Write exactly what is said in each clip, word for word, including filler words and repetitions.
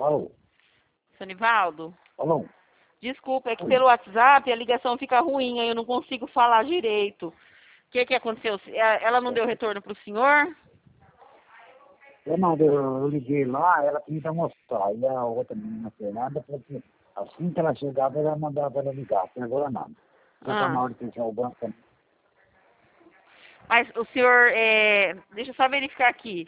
Alô? Seu Nivaldo? Alô? Desculpa, é que Oi. pelo WhatsApp a ligação fica ruim, aí eu não consigo falar direito. O que que aconteceu? É, ela não deu retorno para o senhor? Eu, não, eu, eu liguei lá, ela queria mostrar. E a outra menina, Fernanda, falou que assim que ela chegava, ela mandava ela ligar. Até agora nada. Já tá na Ah. hora de fechar o banco também. Mas o senhor, é... deixa eu só verificar aqui.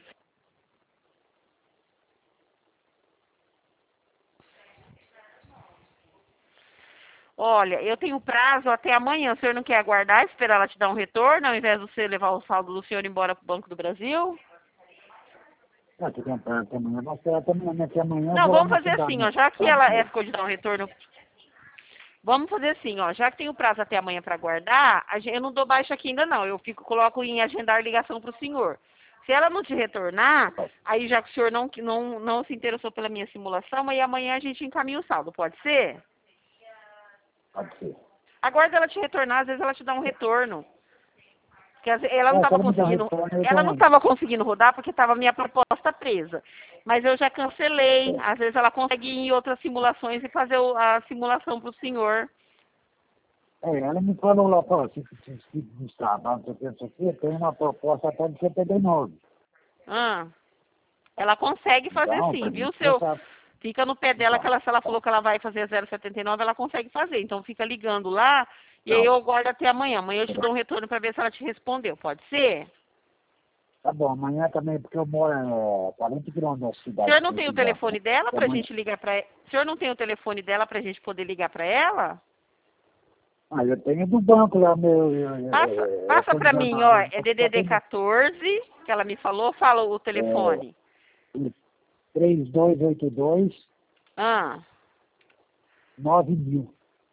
Olha, eu tenho prazo até amanhã. O senhor não quer aguardar, esperar ela te dar um retorno, ao invés de você levar o saldo do senhor embora para o Banco do Brasil? Ah, você tem prazo até amanhã, mas até amanhã, né? Até amanhã eu Não, vou lá vamos na fazer cidade, assim, né? ó. Já que Sabe, ela é, né? ficou de dar um retorno. Vamos fazer assim, ó. Já que tem o prazo até amanhã para aguardar, a gen- eu não dou baixa aqui ainda não. Eu fico, coloco em agendar ligação para o senhor. Se ela não te retornar, aí já que o senhor não, não, não se interessou pela minha simulação, aí amanhã a gente encaminha o saldo, pode ser? Pode ser. Aguarda ela te retornar, às vezes ela te dá um retorno. Porque às ve- ela não É, se estava ela me der um conseguindo, retorno, eu ela não dou estava conseguindo rodar porque estava minha proposta presa. Mas eu já cancelei. uma... Às vezes ela consegue ir em outras simulações e fazer o- a simulação para o senhor. É, ela me falou lá, pô, se se se nos trabalhos, não sei o que, não sei o que, tem uma proposta até de setenta e nove. Ah, ela consegue fazer Então, sim, pra mim, viu, você seu? sabe. Fica no pé dela que Então, ela, se ela então, falou que ela vai fazer zero vírgula setenta e nove, ela consegue fazer. Então fica ligando lá e aí então. eu aguardo até amanhã. Amanhã eu te dou um retorno para ver se ela te respondeu. Pode ser? Tá bom, amanhã também, porque eu moro a quarenta quilômetros da O cidade senhor não tem desse o banco, né? telefone dela E pra amanhã, gente ligar pra ela? O senhor não tem o telefone dela pra gente poder ligar pra ela? ah, eu tenho do banco lá, meu, eu, eu, Passa, eu, eu passa tô pra ligando mim, lá ó. no É banco, só D D D tem quatorze, que ela me falou. Fala o telefone. é, três dois oito dois, Ah, nove mil.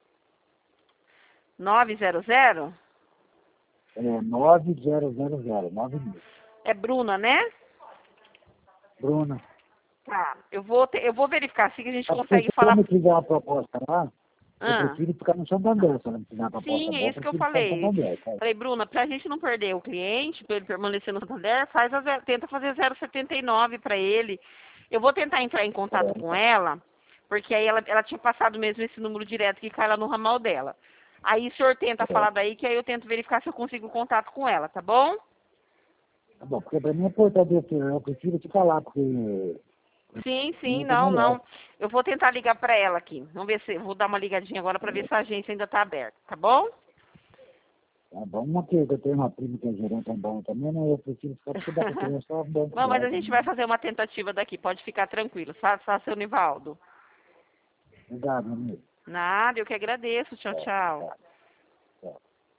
nove zero zero? É, nove zero zero zero, nove mil. É Bruna, né? Bruna, Tá. Eu vou, te- eu vou verificar se a gente acho que se consegue ela falar. me fizer uma proposta lá, eu Ah, prefiro ficar no Santander. Se ela me fizer uma proposta sim, é boa, eu isso que eu prefiro ficar no falei. Santander, sabe? Falei, Bruna, pra gente não perder o cliente, pra ele permanecer no Santander, faz a zero- tenta fazer zero vírgula setenta e nove pra ele. Eu vou tentar entrar em contato com É, ela, porque aí ela, ela tinha passado mesmo esse número direto que cai lá no ramal dela. Aí o senhor tenta é. falar daí, que aí eu tento verificar se eu consigo contato com ela, tá bom? Tá bom, porque pra mim é importante, eu eu prefiro ficar lá, porque Sim, sim, muito não, melhor. não. Eu vou tentar ligar pra ela aqui. Vamos ver se, vou dar uma ligadinha agora pra ver se a agência ainda tá aberta, tá bom? Tá bom, uma que eu tenho uma prima que é gerente um banco também, né? Eu prefiro ficar porque dá pra ter só um banco Não, mas dela a gente também. vai fazer uma tentativa daqui, pode ficar tranquilo. Faça, seu Nivaldo. Obrigado, meu amigo. Nada, eu que agradeço. Tchau, É, tchau. tá.